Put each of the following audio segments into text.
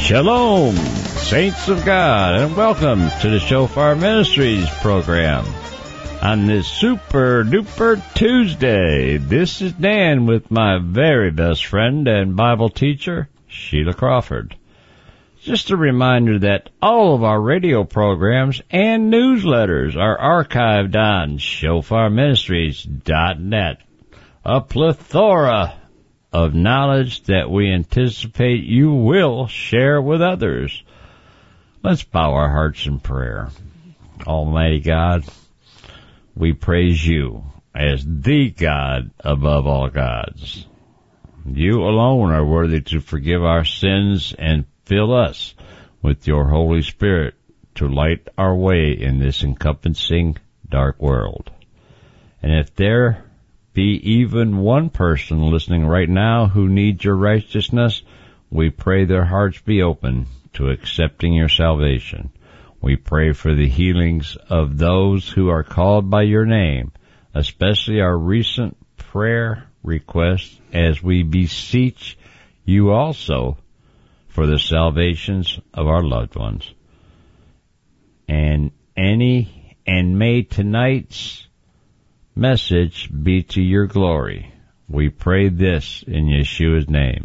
Shalom, saints of God, and welcome to the Shofar Ministries program. On this super duper Tuesday, this is Dan with my very best friend and Bible teacher, Sheila Crawford. Just a reminder that all of our radio programs and newsletters are archived on shofarministries.net. A plethora of knowledge that we anticipate you will share with others. Let's bow our hearts in prayer. Almighty God, we praise you as the God above all gods. You alone are worthy to forgive our sins and fill us with your Holy Spirit to light our way in this encompassing dark world. And if there be even one person listening right now who needs your righteousness, we pray their hearts be open to accepting your salvation. We pray for the healings of those who are called by your name, especially our recent prayer requests, as we beseech you also for the salvations of our loved ones. And may tonight's message be to your glory. We pray this in Yeshua's name.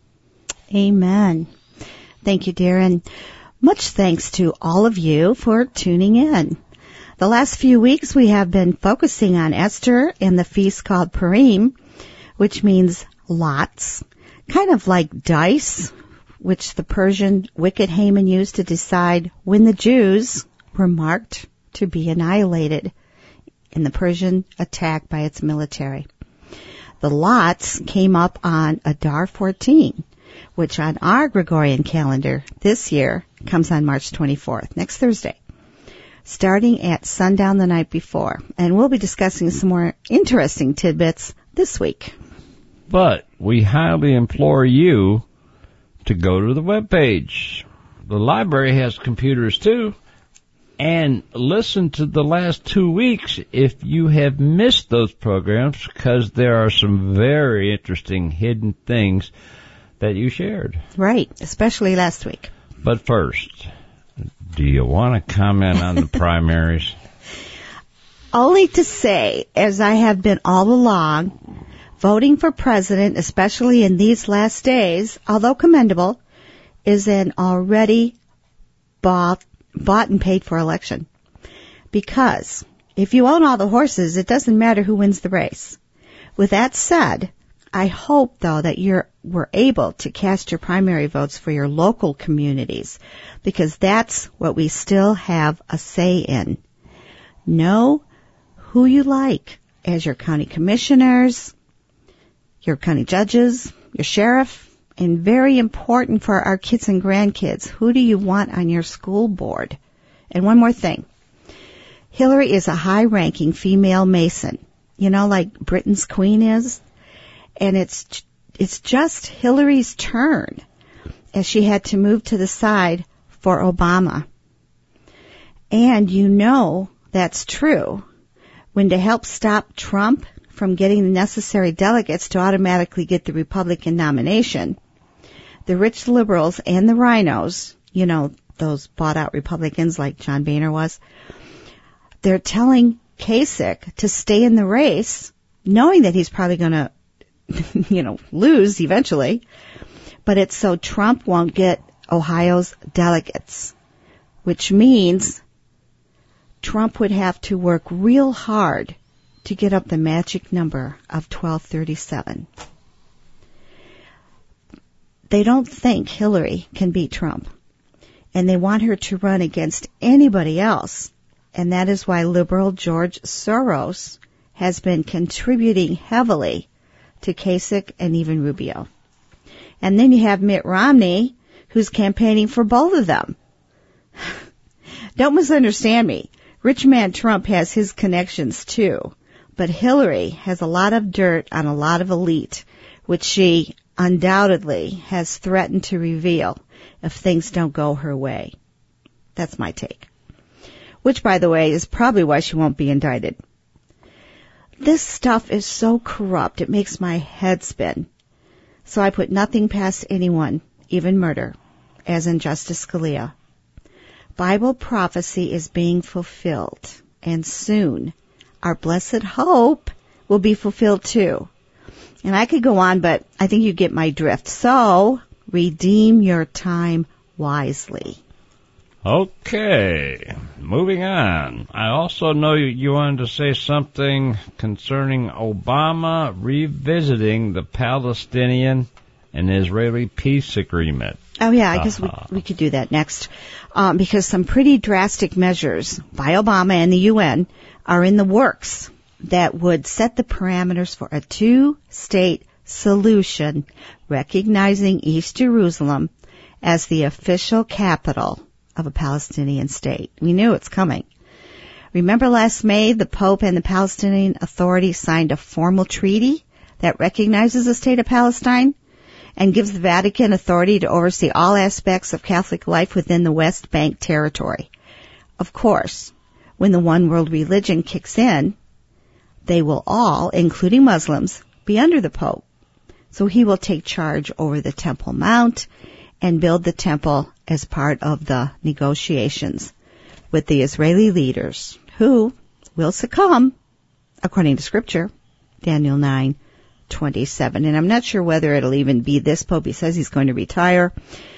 Amen. Thank you, Darren. Much thanks to all of you for tuning in. The last few weeks we have been focusing on Esther and the feast called Purim, which means lots, kind of like dice, which the Persian wicked Haman used to decide when the Jews were marked to be annihilated in the Persian attack by its military. The lots came up on Adar 14, which on our Gregorian calendar this year comes on March 24th, next Thursday, starting at sundown the night before. And we'll be discussing some more interesting tidbits this week. But we highly implore you to go to the webpage. The library has computers too. And listen to the last 2 weeks if you have missed those programs, because there are some very interesting hidden things that you shared. Right, especially last week. But first, do you want to comment on the primaries? Only to say, as I have been all along, voting for president, especially in these last days, although commendable, is an already bought and paid for election. Because if you own all the horses, it doesn't matter who wins the race. With that said, I hope, though, that we're able to cast your primary votes for your local communities, because that's what we still have a say in. Know who you like as your county commissioners, your county judges, your sheriff, and very important for our kids and grandkids, who do you want on your school board? And one more thing. Hillary is a high-ranking female Mason, like Britain's queen is. And it's just Hillary's turn, as she had to move to the side for Obama. And that's true when to help stop Trump from getting the necessary delegates to automatically get the Republican nomination, the rich liberals and the rhinos, those bought-out Republicans like John Boehner was, they're telling Kasich to stay in the race, knowing that he's probably going to, lose eventually, but it's so Trump won't get Ohio's delegates, which means Trump would have to work real hard to get up the magic number of 1237. They don't think Hillary can beat Trump, and they want her to run against anybody else, and that is why liberal George Soros has been contributing heavily to Kasich and even Rubio. And then you have Mitt Romney, who's campaigning for both of them. Don't misunderstand me. Rich man Trump has his connections too, but Hillary has a lot of dirt on a lot of elite, which she undoubtedly has threatened to reveal if things don't go her way. That's my take. Which, by the way, is probably why she won't be indicted. This stuff is so corrupt, it makes my head spin. So I put nothing past anyone, even murder. as in Justice Scalia. Bible prophecy is being fulfilled, and soon our blessed hope will be fulfilled too. And I could go on, but I think you get my drift. So, redeem your time wisely. Okay, moving on. I also know you wanted to say something concerning Obama revisiting the Palestinian and Israeli peace agreement. Oh yeah, I guess we could do that next. Because some pretty drastic measures by Obama and the UN are in the works that would set the parameters for a two-state solution, recognizing East Jerusalem as the official capital of a Palestinian state. We knew it's coming. Remember last May, the Pope and the Palestinian Authority signed a formal treaty that recognizes the state of Palestine and gives the Vatican authority to oversee all aspects of Catholic life within the West Bank territory. Of course, when the one world religion kicks in, they will all, including Muslims, be under the Pope. So he will take charge over the Temple Mount and build the temple as part of the negotiations with the Israeli leaders, who will succumb, according to Scripture, Daniel 9:27. And I'm not sure whether it'll even be this Pope. He says he's going to retire,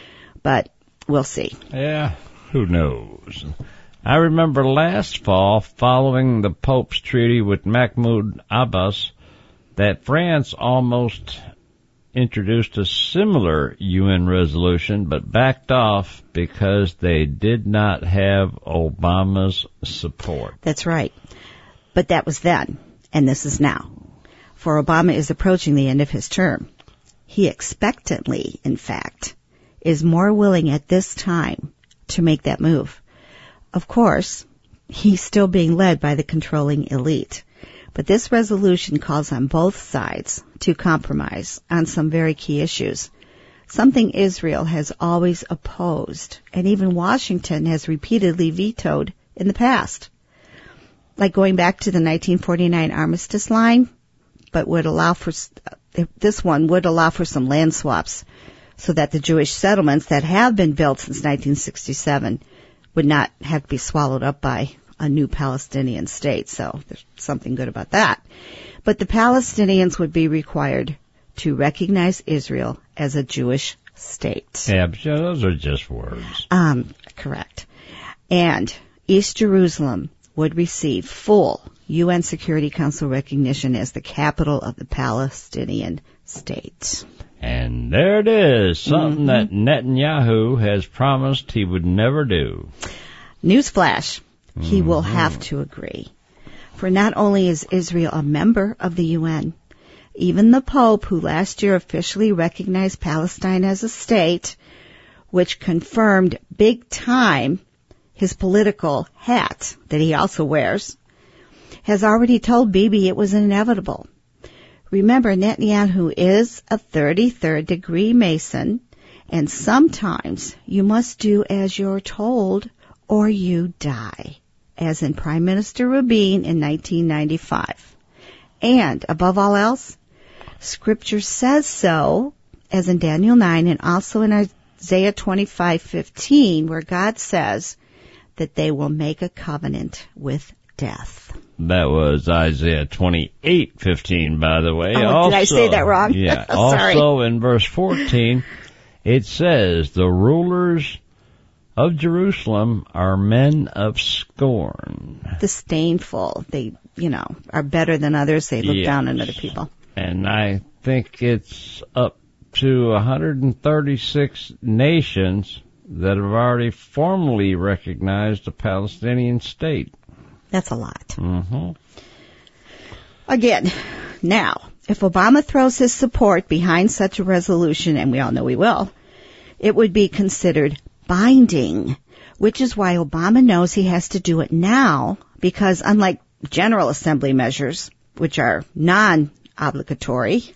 but we'll see. Yeah, who knows? I remember last fall, following the Pope's treaty with Mahmoud Abbas, that France almost introduced a similar UN resolution, but backed off because they did not have Obama's support. That's right. But that was then, and this is now. For Obama is approaching the end of his term. He expectantly, in fact, is more willing at this time to make that move. Of course, he's still being led by the controlling elite. But this resolution calls on both sides to compromise on some very key issues, something Israel has always opposed, and even Washington has repeatedly vetoed in the past. Like going back to the 1949 armistice line, but would allow for, this one would allow for some land swaps so that the Jewish settlements that have been built since 1967 would not have to be swallowed up by a new Palestinian state, so there's something good about that. But the Palestinians would be required to recognize Israel as a Jewish state. Yeah, but those are just words. Correct. And East Jerusalem would receive full UN Security Council recognition as the capital of the Palestinian state. And there it is, something that Netanyahu has promised he would never do. Newsflash. He will have to agree. For not only is Israel a member of the UN, even the Pope, who last year officially recognized Palestine as a state, which confirmed big time his political hat that he also wears, has already told Bibi it was inevitable. Remember, Netanyahu is a 33rd degree Mason, and sometimes you must do as you're told or you die, as in Prime Minister Rabin in 1995. And, above all else, Scripture says so, as in Daniel 9 and also in Isaiah 25:15, where God says that they will make a covenant with death. That was Isaiah 28:15, by the way. Oh, also, did I say that wrong? Yeah. Sorry. Also, in verse 14, it says, the rulers of Jerusalem are men of scorn. Disdainful. They, are better than others. They look down on other people. And I think it's up to 136 nations that have already formally recognized a Palestinian state. That's a lot. Mm-hmm. Again, now, if Obama throws his support behind such a resolution, and we all know he will, it would be considered binding, which is why Obama knows he has to do it now, because unlike General Assembly measures, which are non-obligatory,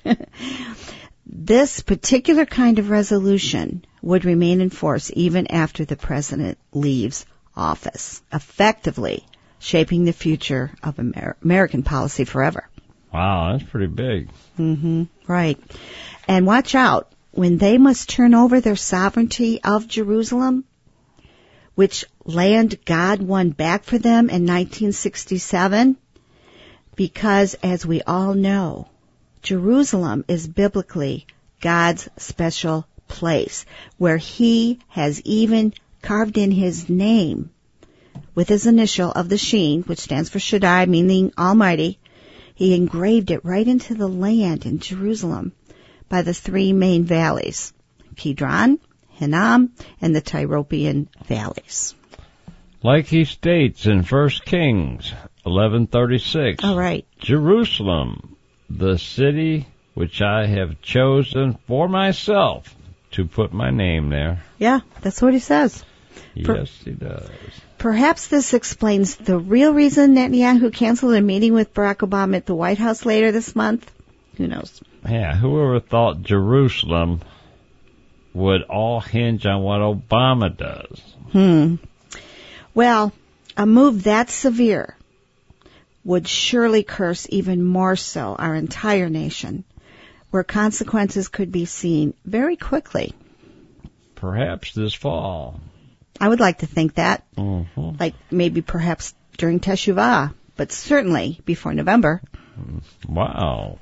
this particular kind of resolution would remain in force even after the president leaves office, effectively shaping the future of American policy forever. Wow, that's pretty big. Right. And watch out. when they must turn over their sovereignty of Jerusalem, which land God won back for them in 1967, because as we all know, Jerusalem is biblically God's special place, where He has even carved in His name with His initial of the Sheen, which stands for Shaddai, meaning Almighty. He engraved it right into the land in Jerusalem by the three main valleys, Kidron, Hinnom, and the Tyropoeon valleys. Like he states in 1 Kings 11:36. All right. Jerusalem, the city which I have chosen for myself to put my name there. Yeah, that's what he says. Yes, he does. Perhaps this explains the real reason Netanyahu canceled a meeting with Barack Obama at the White House later this month. Who knows? Yeah, whoever thought Jerusalem would all hinge on what Obama does? Well, a move that severe would surely curse even more so our entire nation, where consequences could be seen very quickly. Perhaps this fall. I would like to think that. Mm-hmm. Like maybe perhaps during Teshuvah, but certainly before November. Wow.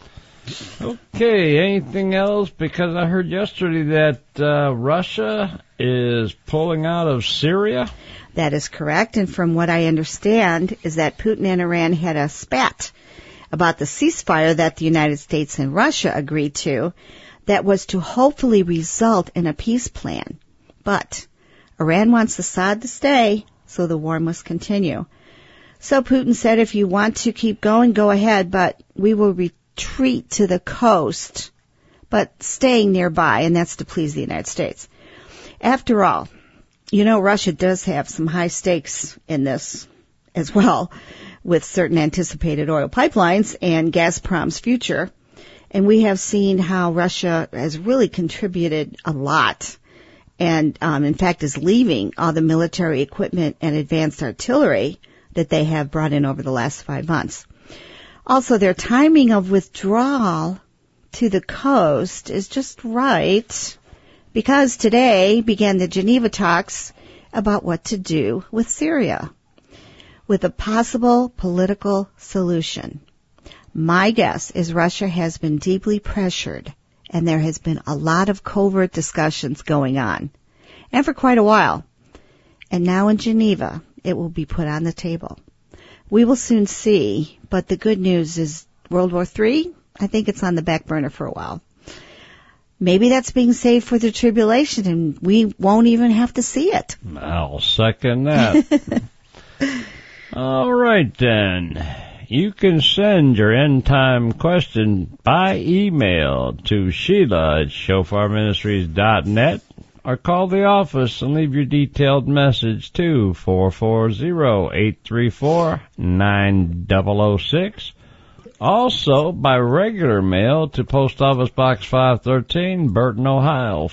Okay, anything else? Because I heard yesterday that Russia is pulling out of Syria. That is correct, and from what I understand is that Putin and Iran had a spat about the ceasefire that the United States and Russia agreed to that was to hopefully result in a peace plan. But Iran wants Assad to stay, so the war must continue. So Putin said, if you want to keep going, go ahead, but we will retreat to the coast, but staying nearby, and that's to please the United States. After all, you know, Russia does have some high stakes in this as well, with certain anticipated oil pipelines and Gazprom's future. And we have seen how Russia has really contributed a lot and, in fact, is leaving all the military equipment and advanced artillery that they have brought in over the last 5 months. Also, their timing of withdrawal to the coast is just right, because today began the Geneva talks about what to do with Syria, with a possible political solution. My guess is Russia has been deeply pressured, and there has been a lot of covert discussions going on, and for quite a while. And now in Geneva, it will be put on the table. We will soon see, but the good news is World War III, I think it's on the back burner for a while. Maybe that's being saved for the tribulation, and we won't even have to see it. I'll second that. All right, then. You can send your end-time question by email to Sheila@shofarministries.net or call the office and leave your detailed message to 440-834-9006. Also, by regular mail to Post Office Box 513, Burton, Ohio,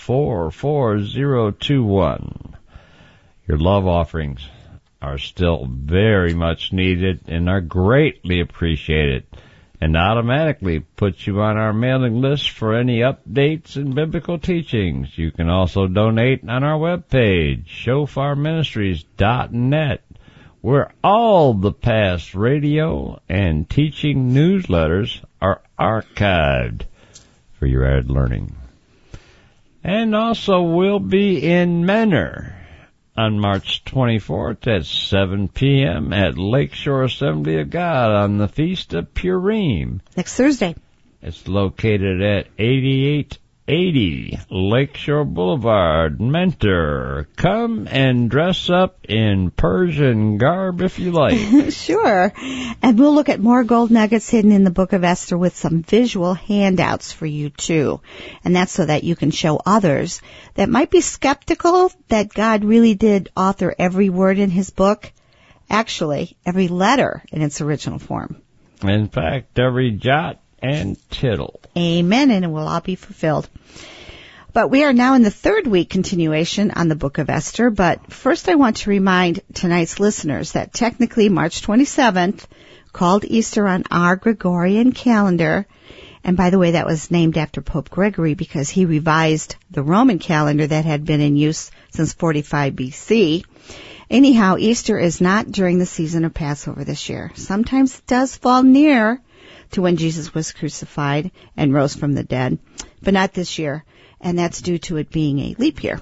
44021. Your love offerings are still very much needed and are greatly appreciated, and automatically put you on our mailing list for any updates and biblical teachings. You can also donate on our webpage, shofarministries.net, where all the past radio and teaching newsletters are archived for your added learning. And also we'll be in Menor on March 24th at 7 p.m. at Lakeshore Assembly of God on the Feast of Purim. Next Thursday. It's located at 8880 Lakeshore Boulevard, Mentor. Come and dress up in Persian garb if you like. Sure. And we'll look at more gold nuggets hidden in the Book of Esther with some visual handouts for you too. And that's so that you can show others that might be skeptical that God really did author every word in his book. Actually, every letter in its original form. In fact, every jot and tittle. Amen, and it will all be fulfilled. But we are now in the third week continuation on the Book of Esther. But first I want to remind tonight's listeners that technically March 27th, called Easter on our Gregorian calendar, And by the way, that was named after Pope Gregory because he revised the Roman calendar that had been in use since 45 BC. Anyhow, Easter is not during the season of Passover this year. Sometimes it does fall near to when Jesus was crucified and rose from the dead, but not this year, and that's due to it being a leap year.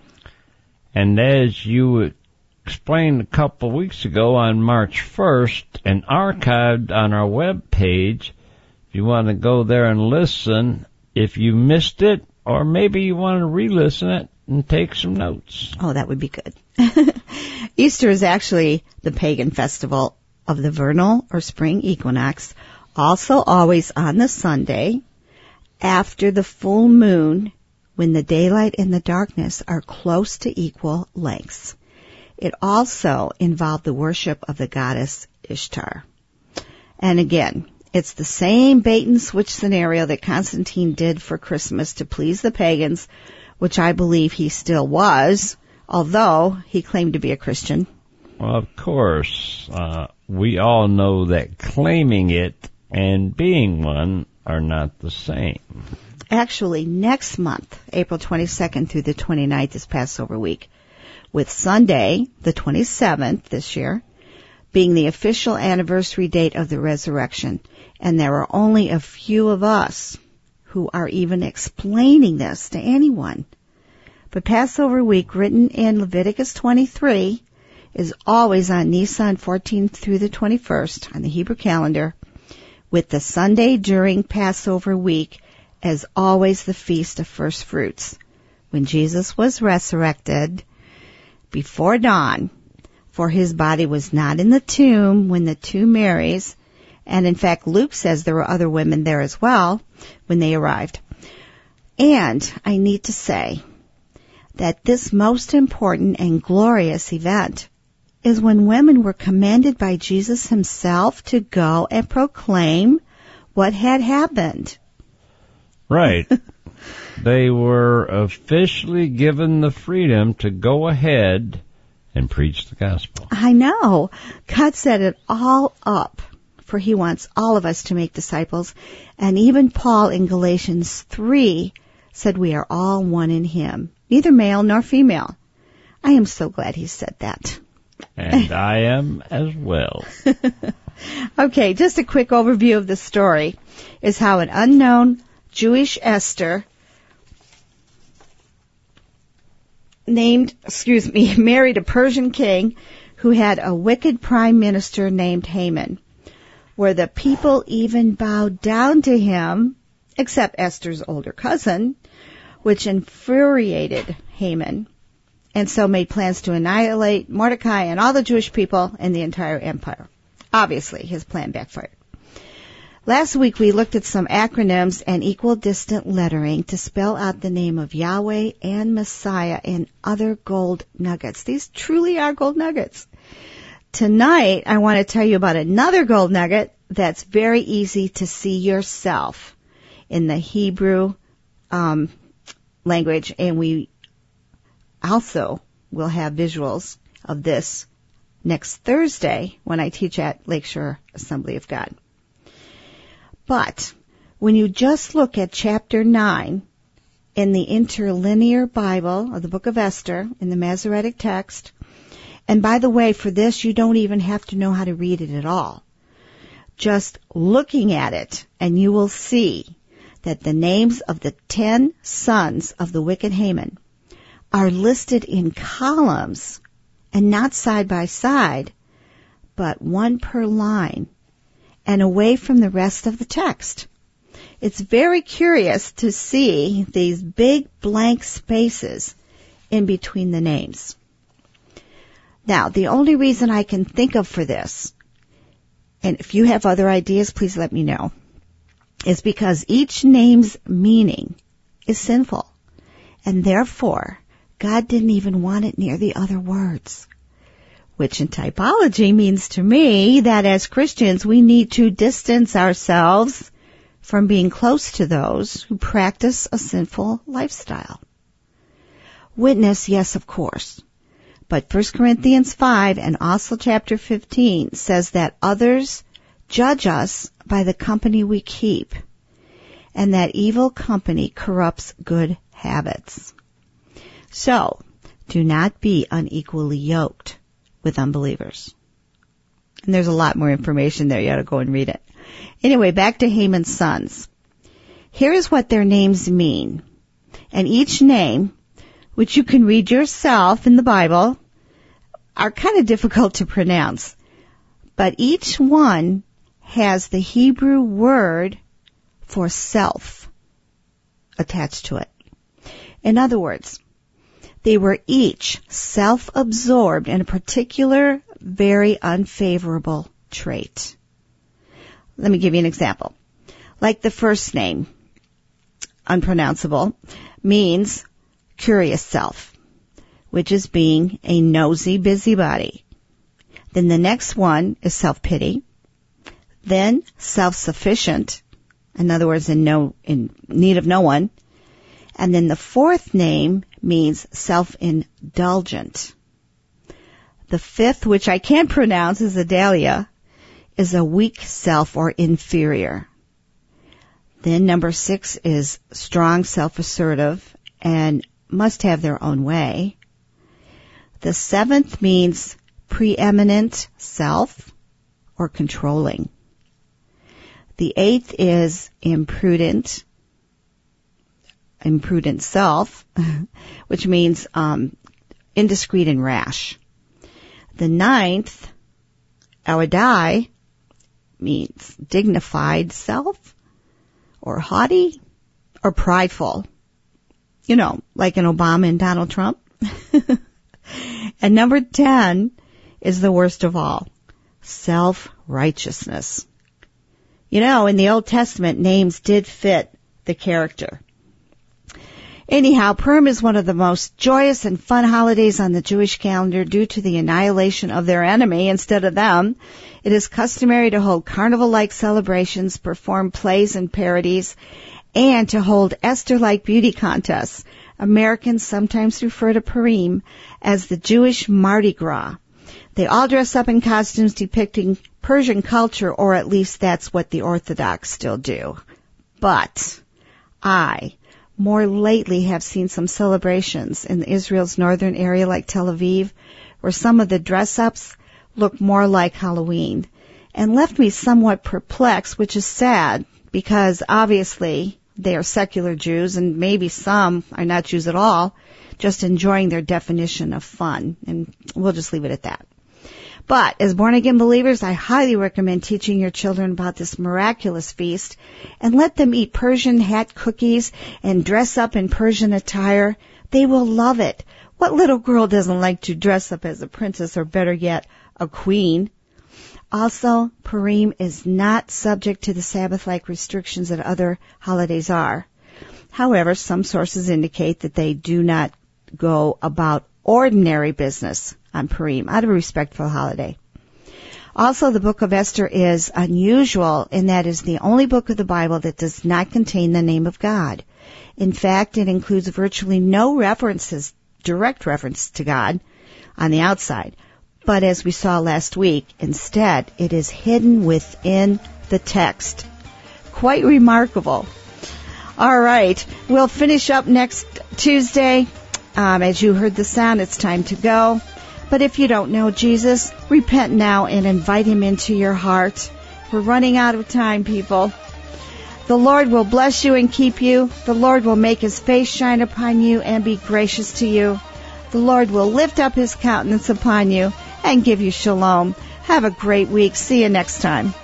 And as you explained a couple of weeks ago, on March 1st and archived on our web page, if you want to go there and listen, if you missed it, or maybe you want to re-listen it and take some notes. Oh, that would be good. Easter is actually the pagan festival of the vernal or spring equinox, also always on the Sunday after the full moon, when the daylight and the darkness are close to equal lengths. It also involved the worship of the goddess Ishtar. And again, it's the same bait-and-switch scenario that Constantine did for Christmas to please the pagans, which I believe he still was, although he claimed to be a Christian. Well, of course, we all know that claiming it and being one are not the same. Actually, next month, April 22nd through the 29th is Passover week, with Sunday, the 27th this year, being the official anniversary date of the resurrection. And there are only a few of us who are even explaining this to anyone. But Passover week, written in Leviticus 23, is always on Nisan 14th through the 21st on the Hebrew calendar, with the Sunday during Passover week as always the Feast of First Fruits, when Jesus was resurrected before dawn, for his body was not in the tomb when the two Marys, and in fact Luke says there were other women there as well when they arrived. And I need to say that this most important and glorious event is when women were commanded by Jesus himself to go and proclaim what had happened. Right. They were officially given the freedom to go ahead and preach the gospel. I know. God set it all up, for he wants all of us to make disciples. And even Paul in Galatians 3 said we are all one in him, neither male nor female. I am so glad he said that. And I am as well. Okay, just a quick overview of the story is how an unknown Jewish Esther married a Persian king who had a wicked prime minister named Haman, where the people even bowed down to him, except Esther's older cousin, which infuriated Haman, and so made plans to annihilate Mordecai and all the Jewish people in the entire empire. Obviously, his plan backfired. Last week, we looked at some acronyms and equidistant lettering to spell out the name of Yahweh and Messiah and other gold nuggets. These truly are gold nuggets. Tonight, I want to tell you about another gold nugget that's very easy to see yourself in the Hebrew language, and we also will have visuals of this next Thursday when I teach at Lakeshore Assembly of God. But when you just look at chapter 9 in the interlinear Bible of the book of Esther in the Masoretic text, and by the way, for this you don't even have to know how to read it at all. Just looking at it and you will see that the names of the 10 sons of the wicked Haman are listed in columns and not side by side, but one per line and away from the rest of the text. It's very curious to see these big blank spaces in between the names. Now, the only reason I can think of for this, and if you have other ideas, please let me know, is because each name's meaning is sinful, and therefore God didn't even want it near the other words. Which in typology means to me that as Christians we need to distance ourselves from being close to those who practice a sinful lifestyle. Witness, yes, of course. But 1 Corinthians 5 and also chapter 15 says that others judge us by the company we keep. and that evil company corrupts good habits. So, do not be unequally yoked with unbelievers. And there's a lot more information there. You ought to go and read it. Anyway, back to Haman's sons. Here is what their names mean. And each name, which you can read yourself in the Bible, are kind of difficult to pronounce. But each one has the Hebrew word for self attached to it. In other words, they were each self-absorbed in a particular, very unfavorable trait. Let me give you an example. Like the first name, unpronounceable, means curious self, which is being a nosy busybody. Then the next one is self-pity. Then self-sufficient, in other words, in need of no one. And then the fourth name means self-indulgent. The fifth, which I can't pronounce, is Adalia, is a weak self or inferior. Then number 6 is strong, self-assertive, and must have their own way. The 7th means preeminent self or controlling. The 8th is imprudent self, which means indiscreet and rash. The 9th, awadai, means dignified self, or haughty, or prideful. You know, like an Obama and Donald Trump. And number 10 is the worst of all, self-righteousness. You know, in the Old Testament, names did fit the character. Anyhow, Purim is one of the most joyous and fun holidays on the Jewish calendar due to the annihilation of their enemy instead of them. It is customary to hold carnival-like celebrations, perform plays and parodies, and to hold Esther-like beauty contests. Americans sometimes refer to Purim as the Jewish Mardi Gras. They all dress up in costumes depicting Persian culture, or at least that's what the Orthodox still do. But I, more lately, have seen some celebrations in Israel's northern area like Tel Aviv, where some of the dress-ups look more like Halloween, and left me somewhat perplexed, which is sad, because obviously they are secular Jews, and maybe some are not Jews at all, just enjoying their definition of fun, and we'll just leave it at that. But as born-again believers, I highly recommend teaching your children about this miraculous feast and let them eat Persian hat cookies and dress up in Persian attire. They will love it. What little girl doesn't like to dress up as a princess, or better yet, a queen? Also, Purim is not subject to the Sabbath-like restrictions that other holidays are. However, some sources indicate that they do not go about ordinary business on Purim out of respect for the holiday. Also, the book of Esther is unusual in that it is the only book of the Bible that does not contain the name of God. In fact, it includes virtually no direct reference to God on the outside. But as we saw last week, instead, it is hidden within the text. Quite remarkable. All right, we'll finish up next Tuesday. As you heard the sound, it's time to go. But if you don't know Jesus, repent now and invite him into your heart. We're running out of time, people. The Lord will bless you and keep you. The Lord will make his face shine upon you and be gracious to you. The Lord will lift up his countenance upon you and give you shalom. Have a great week. See you next time.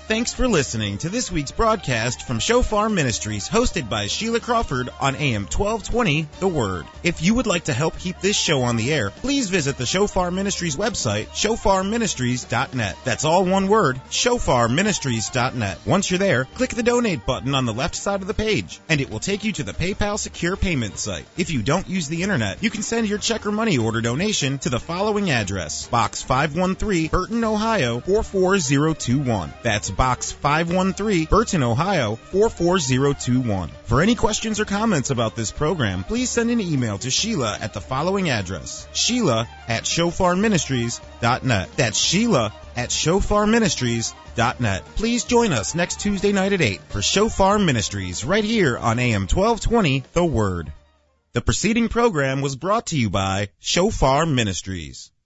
Thanks for listening to this week's broadcast from Shofar Ministries, hosted by Sheila Crawford on AM 1220, The Word. If you would like to help keep this show on the air, please visit the Shofar Ministries website, shofarministries.net. That's all one word, shofarministries.net. Once you're there, click the donate button on the left side of the page, and it will take you to the PayPal secure payment site. If you don't use the internet, you can send your check or money order donation to the following address: Box 513, Burton, Ohio 44021. That's Box 513, Burton, Ohio 44021. For any questions or comments about this program, please send an email to Sheila at the following address: Sheila@shofarministries.net. That's Sheila@shofarministries.net. Please join us next Tuesday night at 8 for Shofar Ministries right here on AM 1220, The Word. The preceding program was brought to you by Shofar Ministries.